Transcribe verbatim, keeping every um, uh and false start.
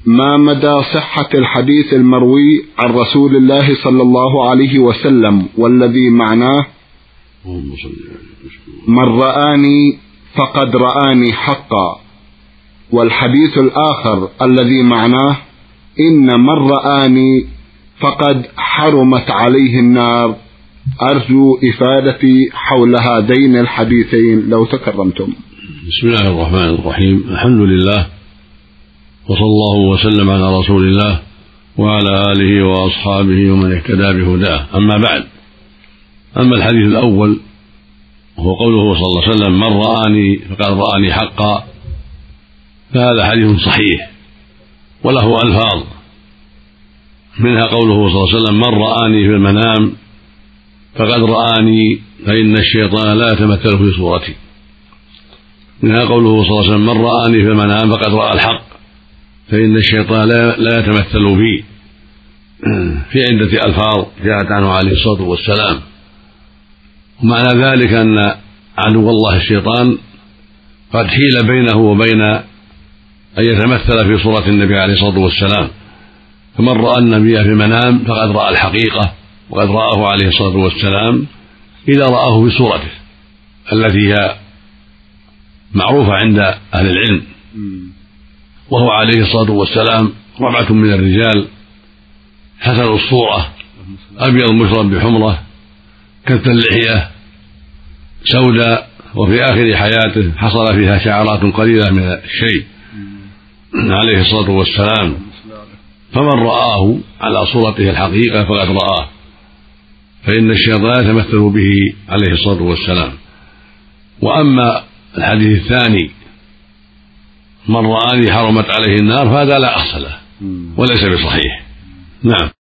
ما مدى صحة الحديث المروي عن رسول الله صلى الله عليه وسلم والذي معناه من رآني فقد رآني حقا، والحديث الآخر الذي معناه إن من رآني فقد حرمت عليه النار؟ أرجو إفادتي حول هذين الحديثين لو تكرمتم. بسم الله الرحمن الرحيم. الحمد لله، وصلى الله وسلم على رسول الله وعلى آله وأصحابه ومن اهتدى بهداه. أما بعد، أما الحديث الأول وهو قوله صلى الله عليه وسلم من رآني فقد رآني حقا، فهذا حديث صحيح وله ألفاظ، منها قوله صلى الله عليه وسلم من رآني في المنام فقد رآني فإن الشيطان لا يتمثل في صورتي. منها قوله صلى الله عليه وسلم من رآني في المنام فقد رأى الحق فإن الشيطان لا يتمثل بي، في عدة ألفاظ جاءت عنه عليه الصلاة والسلام. ومعنى ذلك أن عدو الله الشيطان قد حيل بينه وبين أن يتمثل في صورة النبي عليه الصلاة والسلام، فمن رأى النبي في المنام فقد رأى الحقيقة، وقد رآه عليه الصلاة والسلام إذا رآه بصورته التي هي معروفة عند أهل العلم، وهو عليه الصلاة والسلام ربعة من الرجال حسن الصورة، أبيض مشرب بحمرة، كث اللحية سوداء، وفي آخر حياته حصل فيها شعرات قليلة من الشيء عليه الصلاة والسلام، فمن رآه على صورته الحقيقة فقد رآه، فإن الشيطان يتمثل به عليه الصلاة والسلام. وأما الحديث الثاني من رآني حرمت عليه النار، فهذا لا أصل له وليس بصحيح. نعم.